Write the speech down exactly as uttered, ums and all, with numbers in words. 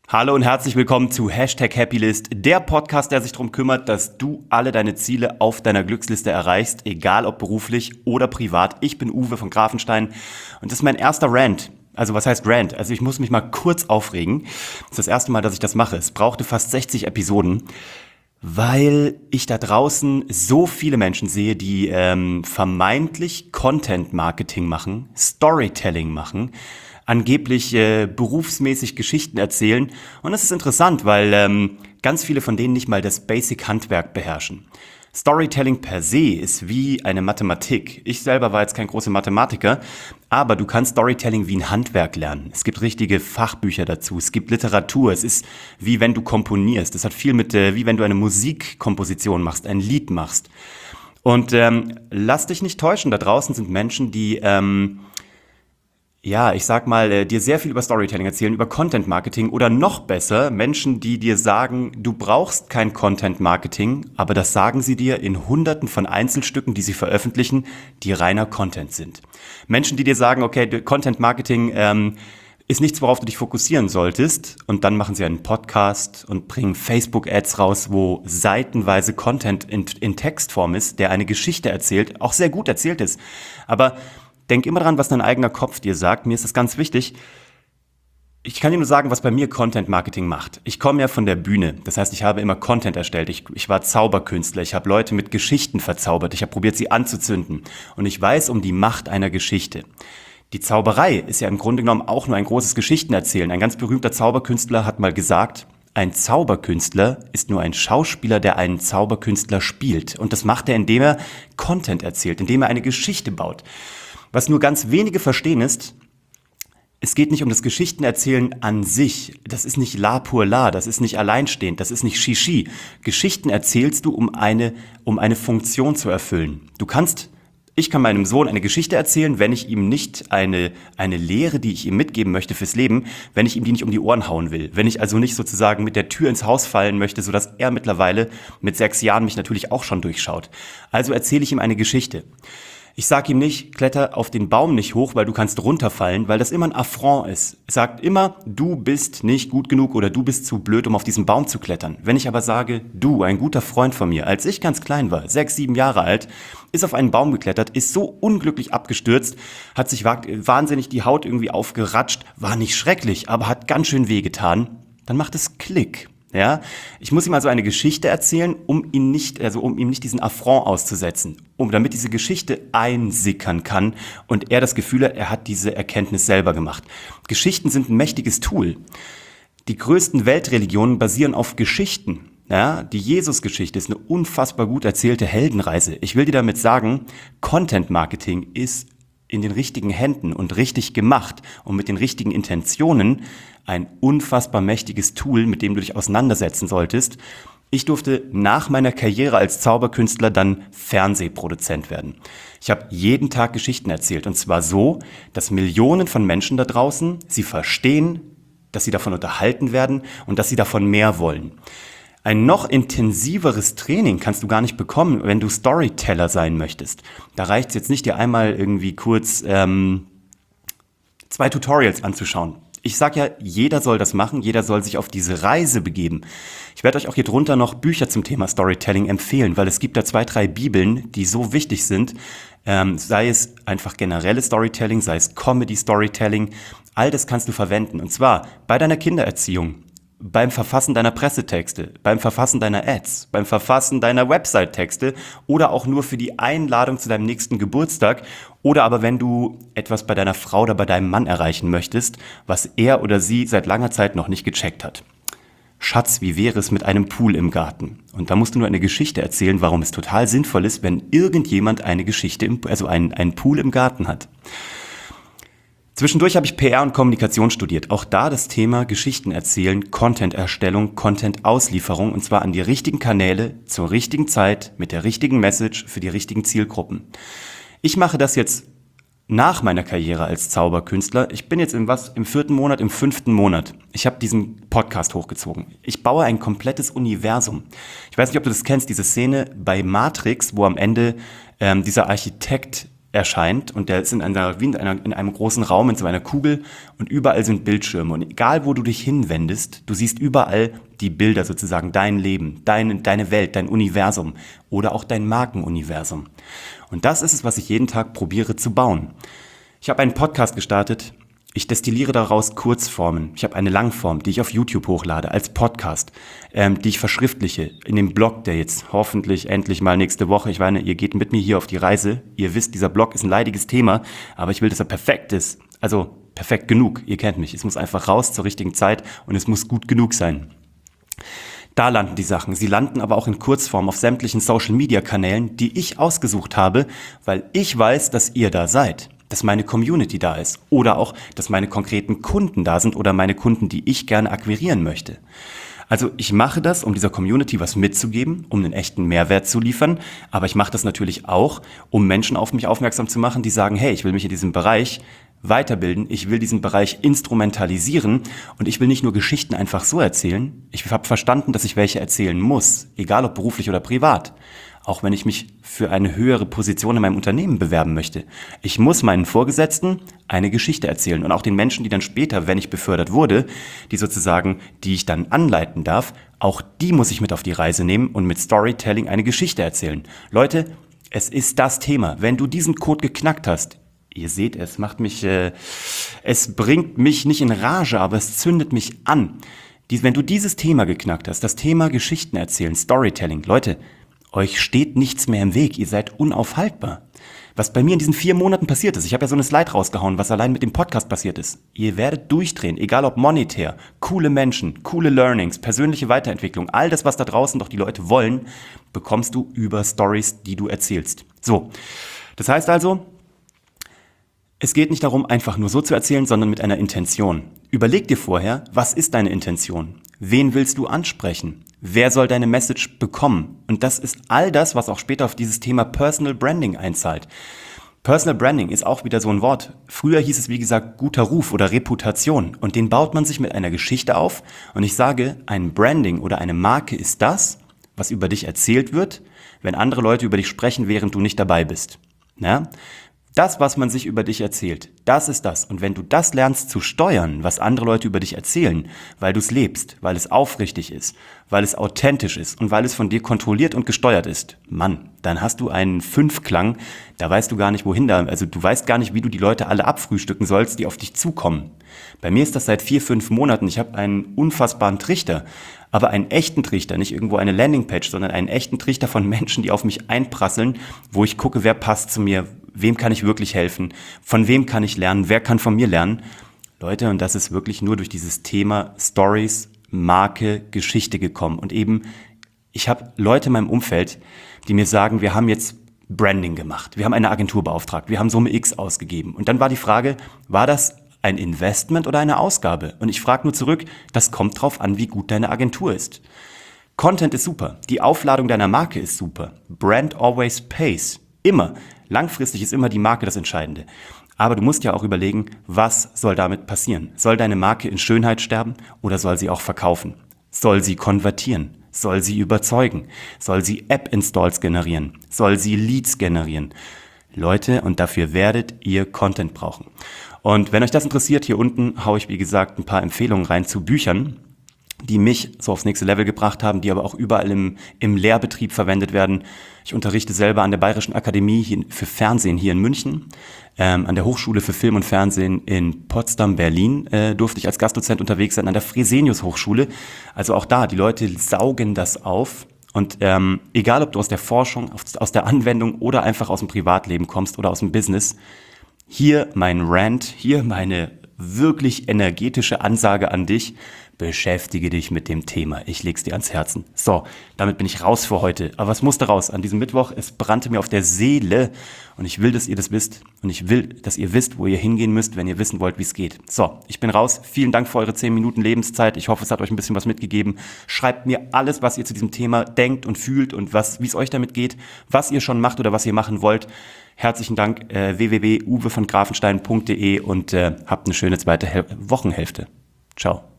Hallo und herzlich willkommen zu Hashtag Happylist, der Podcast, der sich darum kümmert, dass du alle deine Ziele auf deiner Glücksliste erreichst, egal ob beruflich oder privat. Ich bin Uwe von Grafenstein und das ist mein erster Rant. Also was heißt Rant? Also ich muss mich mal kurz aufregen. Das ist das erste Mal, dass ich das mache. Es brauchte fast sechzig Episoden, weil ich da draußen so viele Menschen sehe, die ähm, vermeintlich Content-Marketing machen, Storytelling machen, angeblich äh, berufsmäßig Geschichten erzählen. Und das ist interessant, weil ähm, ganz viele von denen nicht mal das Basic-Handwerk beherrschen. Storytelling per se ist wie eine Mathematik. Ich selber war jetzt kein großer Mathematiker, aber du kannst Storytelling wie ein Handwerk lernen. Es gibt richtige Fachbücher dazu, es gibt Literatur, es ist wie wenn du komponierst. Es hat viel mit, äh, wie wenn du eine Musikkomposition machst, ein Lied machst. Und ähm, lass dich nicht täuschen, da draußen sind Menschen, die... Ähm, Ja, ich sag mal, äh, dir sehr viel über Storytelling erzählen, über Content Marketing oder noch besser, Menschen, die dir sagen, du brauchst kein Content Marketing, aber das sagen sie dir in hunderten von Einzelstücken, die sie veröffentlichen, die reiner Content sind. Menschen, die dir sagen, okay, Content Marketing ähm, ist nichts, worauf du dich fokussieren solltest, und dann machen sie einen Podcast und bringen Facebook-Ads raus, wo seitenweise Content in, in Textform ist, der eine Geschichte erzählt, auch sehr gut erzählt ist. Aber denk immer dran, was dein eigener Kopf dir sagt. Mir ist das ganz wichtig. Ich kann dir nur sagen, was bei mir Content Marketing macht. Ich komme ja von der Bühne. Das heißt, ich habe immer Content erstellt. Ich, ich war Zauberkünstler. Ich habe Leute mit Geschichten verzaubert. Ich habe probiert, sie anzuzünden. Und ich weiß um die Macht einer Geschichte. Die Zauberei ist ja im Grunde genommen auch nur ein großes Geschichtenerzählen. Ein ganz berühmter Zauberkünstler hat mal gesagt, ein Zauberkünstler ist nur ein Schauspieler, der einen Zauberkünstler spielt. Und das macht er, indem er Content erzählt, indem er eine Geschichte baut. Was nur ganz wenige verstehen ist, es geht nicht um das Geschichtenerzählen an sich. Das ist nicht la pour la, das ist nicht alleinstehend, das ist nicht Shishi. Geschichten erzählst du, um eine, um eine Funktion zu erfüllen. Du kannst, ich kann meinem Sohn eine Geschichte erzählen, wenn ich ihm nicht eine, eine Lehre, die ich ihm mitgeben möchte fürs Leben, wenn ich ihm die nicht um die Ohren hauen will. Wenn ich also nicht sozusagen mit der Tür ins Haus fallen möchte, sodass er mittlerweile mit sechs Jahren mich natürlich auch schon durchschaut. Also erzähle ich ihm eine Geschichte. Ich sag ihm nicht, kletter auf den Baum nicht hoch, weil du kannst runterfallen, weil das immer ein Affront ist. Es sagt immer, du bist nicht gut genug oder du bist zu blöd, um auf diesen Baum zu klettern. Wenn ich aber sage, du, ein guter Freund von mir, als ich ganz klein war, sechs, sieben Jahre alt, ist auf einen Baum geklettert, ist so unglücklich abgestürzt, hat sich wahnsinnig die Haut irgendwie aufgeratscht, war nicht schrecklich, aber hat ganz schön wehgetan, dann macht es Klick. Ja, ich muss ihm also eine Geschichte erzählen, um ihn nicht, also um ihm nicht diesen Affront auszusetzen, um damit diese Geschichte einsickern kann und er das Gefühl hat, er hat diese Erkenntnis selber gemacht. Geschichten sind ein mächtiges Tool. Die größten Weltreligionen basieren auf Geschichten. Ja, die Jesus-Geschichte ist eine unfassbar gut erzählte Heldenreise. Ich will dir damit sagen, Content Marketing ist in den richtigen Händen und richtig gemacht und mit den richtigen Intentionen ein unfassbar mächtiges Tool, mit dem du dich auseinandersetzen solltest. Ich durfte nach meiner Karriere als Zauberkünstler dann Fernsehproduzent werden. Ich habe jeden Tag Geschichten erzählt, und zwar so, dass Millionen von Menschen da draußen sie verstehen, dass sie davon unterhalten werden und dass sie davon mehr wollen. Ein noch intensiveres Training kannst du gar nicht bekommen, wenn du Storyteller sein möchtest. Da reicht es jetzt nicht, dir einmal irgendwie kurz ähm, zwei Tutorials anzuschauen. Ich sag ja, jeder soll das machen, jeder soll sich auf diese Reise begeben. Ich werde euch auch hier drunter noch Bücher zum Thema Storytelling empfehlen, weil es gibt da zwei, drei Bibeln, die so wichtig sind. Ähm, sei es einfach generelles Storytelling, sei es Comedy-Storytelling, all das kannst du verwenden. Und zwar bei deiner Kindererziehung, beim Verfassen deiner Pressetexte, beim Verfassen deiner Ads, beim Verfassen deiner Website-Texte oder auch nur für die Einladung zu deinem nächsten Geburtstag oder aber wenn du etwas bei deiner Frau oder bei deinem Mann erreichen möchtest, was er oder sie seit langer Zeit noch nicht gecheckt hat. Schatz, wie wäre es mit einem Pool im Garten? Und da musst du nur eine Geschichte erzählen, warum es total sinnvoll ist, wenn irgendjemand eine Geschichte, im, also einen, einen Pool im Garten hat. Zwischendurch habe ich P R und Kommunikation studiert. Auch da das Thema Geschichten erzählen, Content-Erstellung, Content-Auslieferung, und zwar an die richtigen Kanäle, zur richtigen Zeit, mit der richtigen Message für die richtigen Zielgruppen. Ich mache das jetzt nach meiner Karriere als Zauberkünstler. Ich bin jetzt im was im vierten Monat, im fünften Monat. Ich habe diesen Podcast hochgezogen. Ich baue ein komplettes Universum. Ich weiß nicht, ob du das kennst, diese Szene bei Matrix, wo am Ende ähm, dieser Architekt erscheint und der ist in einer, wie in, einer, in einem großen Raum, in so einer Kugel und überall sind Bildschirme und egal wo du dich hinwendest, du siehst überall die Bilder sozusagen, dein Leben, deine, deine Welt, dein Universum oder auch dein Markenuniversum. Und das ist es, was ich jeden Tag probiere zu bauen. Ich habe einen Podcast gestartet. Ich destilliere daraus Kurzformen. Ich habe eine Langform, die ich auf YouTube hochlade als Podcast, ähm, die ich verschriftliche in dem Blog, der jetzt hoffentlich endlich mal nächste Woche, ich meine, ihr geht mit mir hier auf die Reise. Ihr wisst, dieser Blog ist ein leidiges Thema, aber ich will, dass er perfekt ist. Also perfekt genug, ihr kennt mich. Es muss einfach raus zur richtigen Zeit und es muss gut genug sein. Da landen die Sachen. Sie landen aber auch in Kurzform auf sämtlichen Social-Media-Kanälen, die ich ausgesucht habe, weil ich weiß, dass ihr da seid. Dass meine Community da ist oder auch, dass meine konkreten Kunden da sind oder meine Kunden, die ich gerne akquirieren möchte. Also ich mache das, um dieser Community was mitzugeben, um einen echten Mehrwert zu liefern, aber ich mache das natürlich auch, um Menschen auf mich aufmerksam zu machen, die sagen, hey, ich will mich in diesem Bereich weiterbilden, ich will diesen Bereich instrumentalisieren und ich will nicht nur Geschichten einfach so erzählen, ich habe verstanden, dass ich welche erzählen muss, egal ob beruflich oder privat. Auch wenn ich mich für eine höhere Position in meinem Unternehmen bewerben möchte. Ich muss meinen Vorgesetzten eine Geschichte erzählen und auch den Menschen, die dann später, wenn ich befördert wurde, die sozusagen, die ich dann anleiten darf, auch die muss ich mit auf die Reise nehmen und mit Storytelling eine Geschichte erzählen. Leute, es ist das Thema. Wenn du diesen Code geknackt hast, ihr seht, es macht mich, äh, es bringt mich nicht in Rage, aber es zündet mich an. Die, wenn du dieses Thema geknackt hast, das Thema Geschichten erzählen, Storytelling, Leute, euch steht nichts mehr im Weg, ihr seid unaufhaltbar. Was bei mir in diesen vier Monaten passiert ist, ich habe ja so eine Slide rausgehauen, was allein mit dem Podcast passiert ist. Ihr werdet durchdrehen, egal ob monetär, coole Menschen, coole Learnings, persönliche Weiterentwicklung, all das, was da draußen doch die Leute wollen, bekommst du über Stories, die du erzählst. So, das heißt also, es geht nicht darum, einfach nur so zu erzählen, sondern mit einer Intention. Überleg dir vorher, was ist deine Intention? Wen willst du ansprechen? Wer soll deine Message bekommen? Und das ist all das, was auch später auf dieses Thema Personal Branding einzahlt. Personal Branding ist auch wieder so ein Wort. Früher hieß es, wie gesagt, guter Ruf oder Reputation. Und den baut man sich mit einer Geschichte auf. Und ich sage, ein Branding oder eine Marke ist das, was über dich erzählt wird, wenn andere Leute über dich sprechen, während du nicht dabei bist. Ja? Das, was man sich über dich erzählt, das ist das. Und wenn du das lernst zu steuern, was andere Leute über dich erzählen, weil du es lebst, weil es aufrichtig ist, weil es authentisch ist und weil es von dir kontrolliert und gesteuert ist, Mann, dann hast du einen Fünfklang, da weißt du gar nicht, wohin da, also du weißt gar nicht, wie du die Leute alle abfrühstücken sollst, die auf dich zukommen. Bei mir ist das seit vier, fünf Monaten. Ich habe einen unfassbaren Trichter, aber einen echten Trichter, nicht irgendwo eine Landingpage, sondern einen echten Trichter von Menschen, die auf mich einprasseln, wo ich gucke, wer passt zu mir, wem kann ich wirklich helfen, von wem kann ich lernen, wer kann von mir lernen. Leute, und das ist wirklich nur durch dieses Thema Stories, Marke, Geschichte gekommen. Und eben, ich habe Leute in meinem Umfeld, die mir sagen, wir haben jetzt Branding gemacht, wir haben eine Agentur beauftragt, wir haben Summe X ausgegeben. Und dann war die Frage, war das ein Investment oder eine Ausgabe? Und ich frage nur zurück, das kommt drauf an, wie gut deine Agentur ist. Content ist super, die Aufladung deiner Marke ist super. Brand always pays, immer. Langfristig ist immer die Marke das Entscheidende. Aber du musst ja auch überlegen, was soll damit passieren? Soll deine Marke in Schönheit sterben oder soll sie auch verkaufen? Soll sie konvertieren? Soll sie überzeugen? Soll sie App-Installs generieren? Soll sie Leads generieren? Leute, und dafür werdet ihr Content brauchen. Und wenn euch das interessiert, hier unten haue ich, wie gesagt, ein paar Empfehlungen rein zu Büchern, die mich so aufs nächste Level gebracht haben, die aber auch überall im, im Lehrbetrieb verwendet werden. Ich unterrichte selber an der Bayerischen Akademie hier für Fernsehen hier in München, ähm, an der Hochschule für Film und Fernsehen in Potsdam, Berlin äh, durfte ich als Gastdozent unterwegs sein, an der Fresenius Hochschule. Also auch da, die Leute saugen das auf. Und ähm, egal, ob du aus der Forschung, aus der Anwendung oder einfach aus dem Privatleben kommst oder aus dem Business, hier mein Rant, hier meine wirklich energetische Ansage an dich, beschäftige dich mit dem Thema. Ich leg's dir ans Herzen. So, damit bin ich raus für heute. Aber was musste raus? An diesem Mittwoch, es brannte mir auf der Seele und ich will, dass ihr das wisst und ich will, dass ihr wisst, wo ihr hingehen müsst, wenn ihr wissen wollt, wie es geht. So, ich bin raus. Vielen Dank für eure zehn Minuten Lebenszeit. Ich hoffe, es hat euch ein bisschen was mitgegeben. Schreibt mir alles, was ihr zu diesem Thema denkt und fühlt und was, wie es euch damit geht, was ihr schon macht oder was ihr machen wollt. Herzlichen Dank, äh, w w w punkt uwe von grafenstein punkt de und äh, habt eine schöne zweite Hel- Wochenhälfte. Ciao.